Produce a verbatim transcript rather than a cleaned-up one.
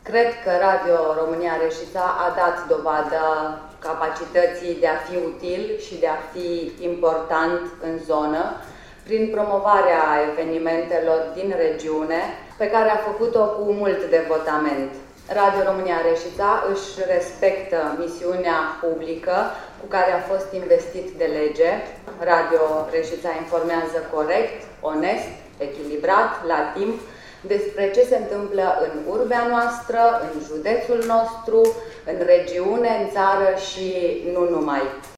Cred că Radio România Reșița a dat dovadă capacității de a fi util și de a fi important în zonă prin promovarea evenimentelor din regiune, pe care a făcut-o cu mult devotament. Radio România Reșița își respectă misiunea publică cu care a fost investit de lege. Radio Reșița informează corect, onest, echilibrat, la timp, despre ce se întâmplă în urbea noastră, în județul nostru, în regiune, în țară și nu numai.